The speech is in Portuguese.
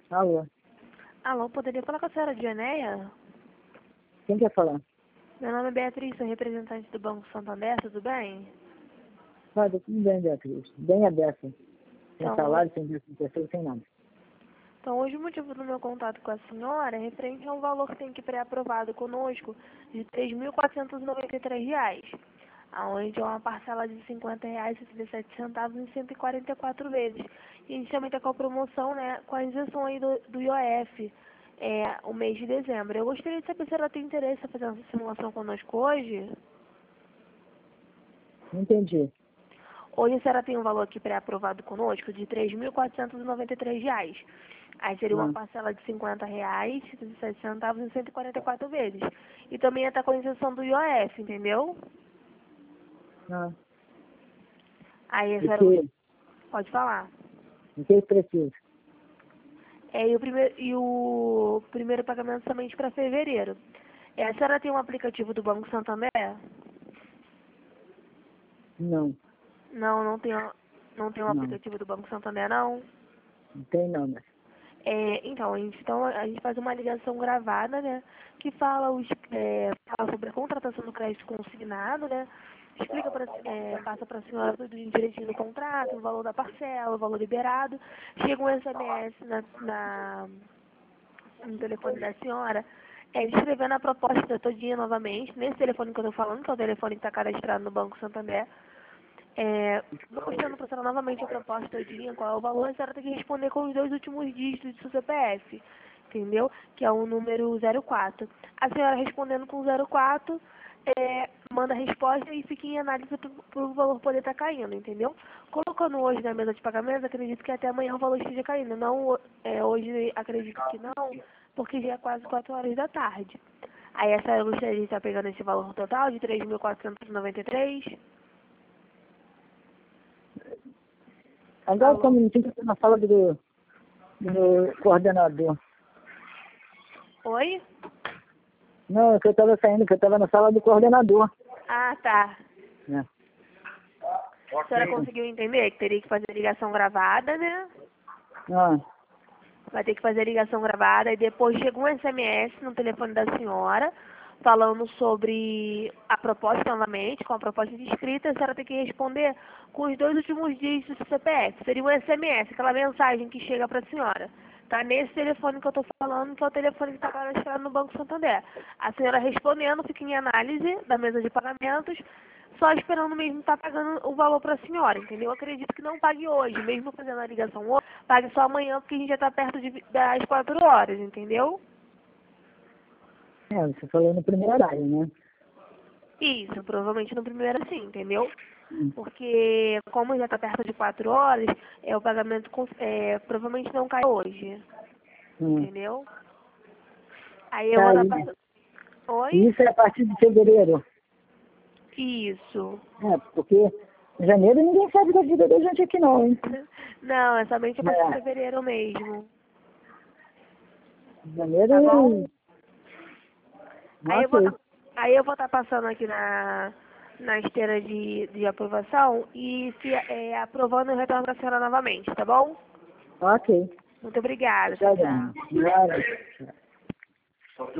Alô, Alô, poderia falar com a senhora Dianéia? quem quer falar? Meu nome é Beatriz, sou representante do Banco Santander, tudo bem? Fala, tudo bem, Beatriz. Bem aberta. Sem Então, salário, sem dia, sem terceiro, sem nada. então, hoje o motivo do meu contato com a senhora é referente a um valor que tem que pré-aprovado conosco de R$ 3.493, aonde é uma parcela de R$ 50,67 em 144 vezes. E a gente também está com a promoção, né, com a isenção aí do IOF, o mês de dezembro. Eu gostaria de saber se ela tem interesse em fazer uma simulação conosco hoje. Não entendi. Hoje a senhora tem um valor aqui pré-aprovado conosco de R$ 3.493. Aí seria uma Ah, parcela de R$ 50,67 em 144 vezes. E também está com a isenção do IOF, entendeu? ah. Aí a O senhora que, pode falar. o que precisa? E o primeiro pagamento somente para fevereiro. A senhora tem um aplicativo do Banco Santander? Não, Não, não tem um não. aplicativo do Banco Santander, não? Não tem não, mas... Então, a gente faz uma ligação gravada, né? Que fala sobre a contratação do crédito consignado, né? Explica passa para a senhora tudo direitinho do contrato, o valor da parcela, o valor liberado. Chega um SMS no telefone da senhora, descrevendo a proposta todinha novamente, nesse telefone que eu estou falando, que é o telefone que está cadastrado no Banco Santander. Mostrando para a senhora novamente a proposta todinha, qual é o valor, a senhora tem que responder com os dois últimos dígitos do seu CPF, entendeu? Que é o número 04. A senhora respondendo com 04, manda a resposta e fica em análise para o valor poder estar caindo, entendeu? Colocando hoje na mesa de pagamentos, acredito que até amanhã o valor esteja caindo. Não, hoje acredito que não, porque já é quase 4 horas da tarde. Aí a senhora gostaria de estar pegando esse valor total de 3.493. Agora só um Alô? minutinho que eu tô na sala do coordenador. Oi? Não, é que eu estava saindo, que eu estava na sala do coordenador. Ah, tá. É. A senhora conseguiu entender que teria que fazer ligação gravada, né? Ah, Vai ter que fazer ligação gravada e depois chega um SMS no telefone da senhora falando sobre a proposta novamente, com a proposta de escrita, a senhora tem que responder com os dois últimos dígitos do CPF. Seria um SMS, aquela mensagem que chega para a senhora. Tá nesse telefone que eu estou falando, que é o telefone que está cadastrado no Banco Santander. A senhora respondendo, fica em análise da mesa de pagamentos, só esperando mesmo estar pagando o valor para a senhora, entendeu? Eu acredito que não pague hoje, mesmo fazendo a ligação hoje, pague só amanhã, porque a gente já está perto das 4 horas, entendeu? você falou no primeiro horário, né? Isso, provavelmente no primeiro sim, entendeu? Hum, Porque como já está perto de 4 horas, o pagamento provavelmente não cai hoje, hum. entendeu? Aí eu Tá vou estar aí. passando. Oi? Isso é a partir de fevereiro. Isso. É, porque em janeiro ninguém sabe da vida da gente aqui não, hein? Não, é somente a partir de É, fevereiro mesmo. em janeiro Tá bom? eu não Aí eu vou sei. tá, aí eu vou estar passando aqui na esteira de aprovação e se aprovando eu retorno para a senhora novamente, tá bom? Ok. Muito obrigada, tchau, Tchau, tchau. Dani. Nada.